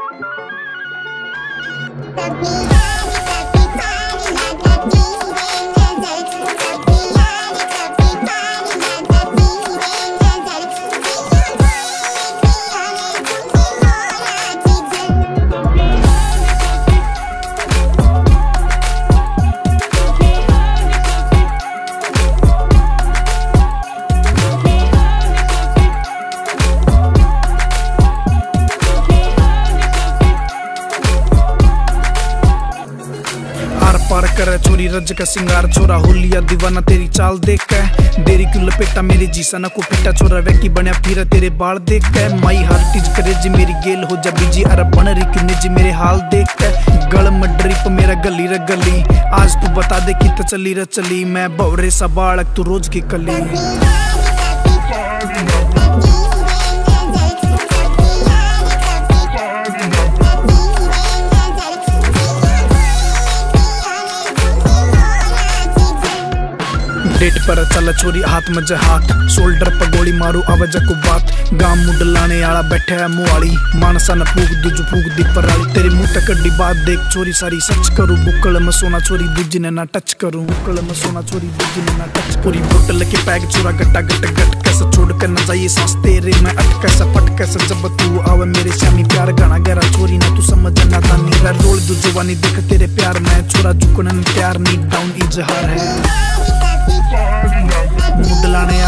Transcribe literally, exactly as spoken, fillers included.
पार करे चोरी रज का सिंगार छोरा होलिया दीवाना तेरी चाल देख के देरी क्यों लपेटा मेरे जीसा न को पिटा छोरा वैकी बनया फिर तेरे बाल देख के माई हार्ट इज करेजी मेरी गेल हो जा बीजी अरे बन रही क्यों निजी मेरे हाल देख के गल मडरी प मेरा गली र गली आज तू बता दे कि त चली र चली मैं बवरे सा बालक तू रोज की कली। डेट पर चल छोरी हाथ में हाथ शोल्डर पर गोली मारू आवाज को बात गाम मुड लाने आला बैठे है मुआली मानसा न फूक दूज फूक दी पराली तेरी मुंह तक कड्डी बात देख छोरी सारी सच करूं बुक्कल में सोना छोरी दूजी ने ना टच करूं बुक्कल में सोना छोरी दूजी ने ना टच पूरी बोतल के पैग चोरा गट्टा गट गट कैसे छोड़ कर न जाइए सांस तेरे में अट कैसे पट कैसे जब तू आवे मेरे शामी प्यार गाना गहरा छोरी ना तू समझ ना तानी रोल दू जवानी देख तेरे प्यार में छोरा झुकने प्यार नी डाउन इजहार है मुड लाने